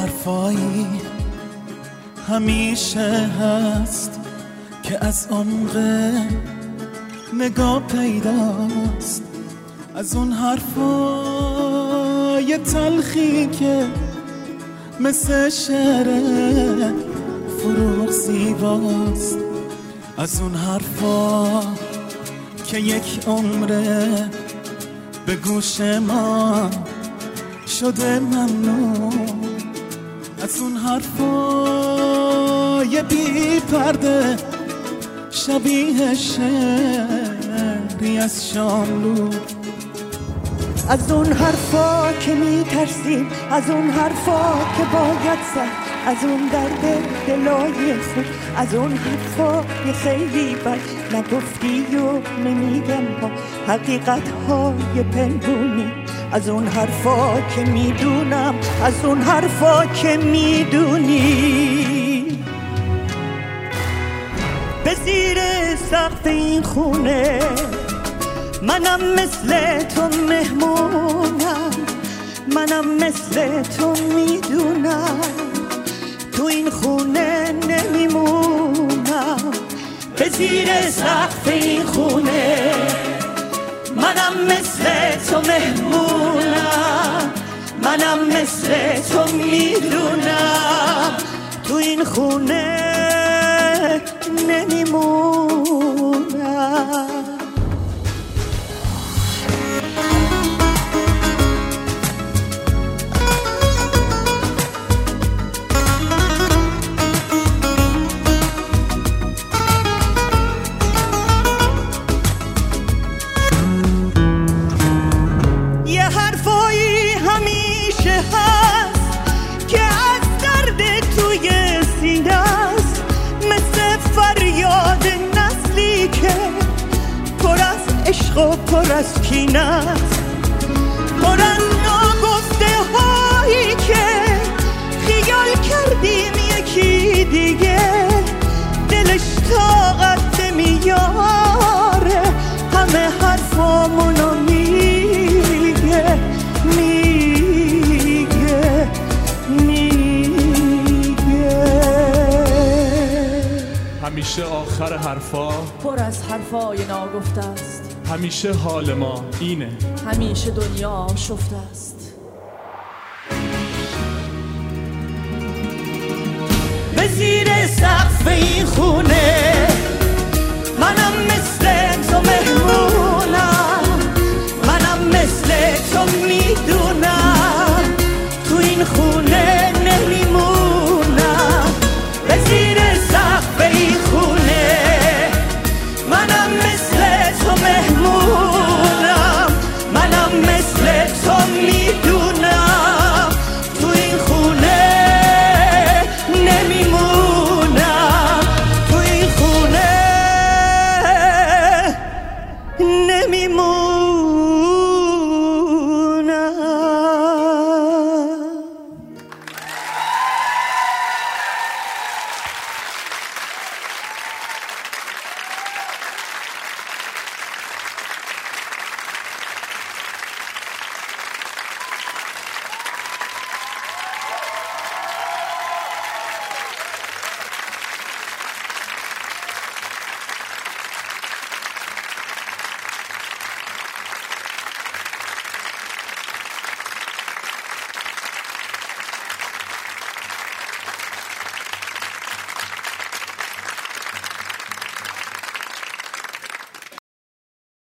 حرفایی همیشه هست که از عمق نگاه پیداست، از اون حرفای تلخی که مثل شعر فروغ زیباست، از اون حرفا که یک عمره به گوش ما شده ممنون، از اون حرفای بی پرده شبیه شعری از شاملو، از اون حرفا که میترسیم، از اون حرفا که باید زد، از اون درد دلای خود، از اون حرفا یه خیلی بد نگفتی و نمیگم ها حقیقت های پنهونی، از اون حرفا که میدونم، از اون حرفا که میدونی. به زیر سقف این خونه منم مثل تو مهمونم، منم مثل تو میدونم تو این خونه نمیمونم. به زیر سقف این خونه منم مثل تو مهمونم، منم مثل تو میدونم تو این خونه نمیمونم. عشق پر از کینه است، پر از ناگفته هایی که خیال کردیم یکی دیگه دلش طاقت نمیاره، همه حرفامونو میگه میگه میگه. همیشه آخر حرفا پر از حرفای ناگفته است، همیشه حال ما اینه، همیشه دنیا آشفته است. به زیر سقف این خونه